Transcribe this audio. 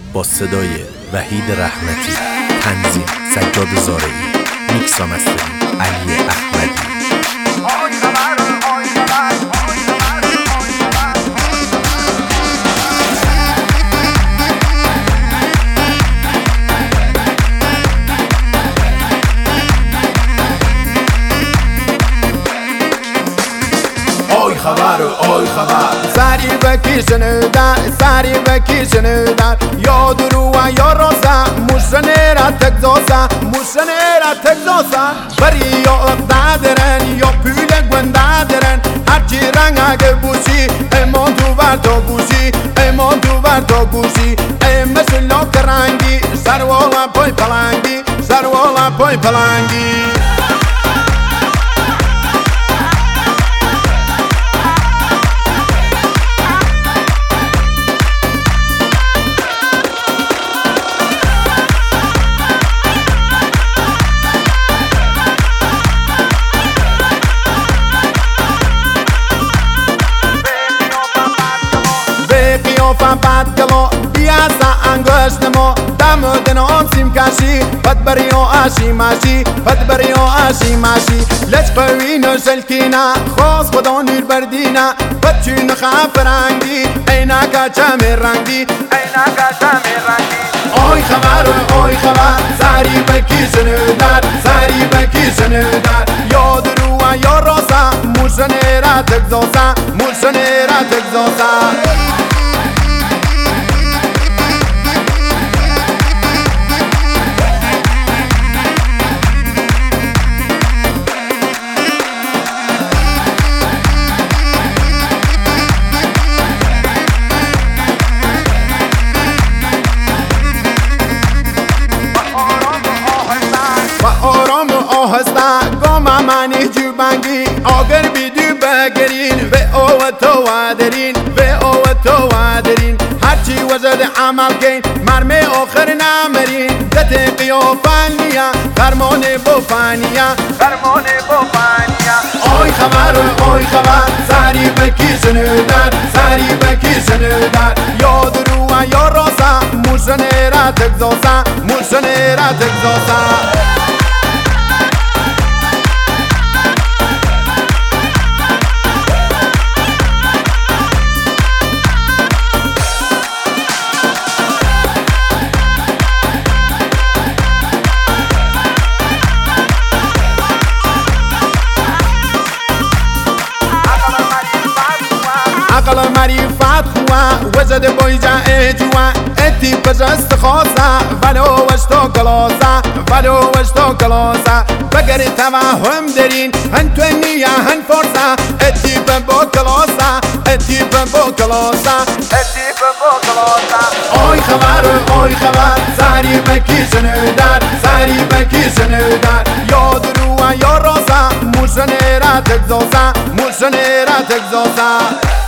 با صدای وحید رحمتی، تنظیم سجاد زارعی، میکس و مسترینگ علی احمدی. آی خبر سری بکی شنودن یا درو و یا رازا موشنه را تگزاسا بری یا اقدادرن یا پول گوندادرن هرچی رنگ اگه بوشی ایمان تو ور تو گوشی ای مثل لاک رنگی سروالا پای پلنگی بد کلو بیاسا انگشتمو دمودن آمسیم کشی پد بریو آشی ماشی لچ قوینو شلکینا خوز خدا نیر بردینا بچین خاف رنگی اینا کا چمه رنگی آی خبر سری بکی شنودن یا درو و یا راسا موشنه را تگزاسا آهسته گام منی جو بنگی آگر بیدو بگرین به او تو وادرین هرچی وزد عمل کن مرمه آخر نمرین دت قیافانیا فرمان بوفانیا آی خبر سری بکی شنودن یا درو و یا راسا موشنه را تگزاسا عقل معرفت خوا وزد بایجا اجوا اتی پجست خاصا ولو وشتو کلاسا بگر توهم درین هن توینیا هن فرسا اتی ببو کلاسا آی خبر سری بکی شنودن یا درو و یا راسا موشنه را تگزاسا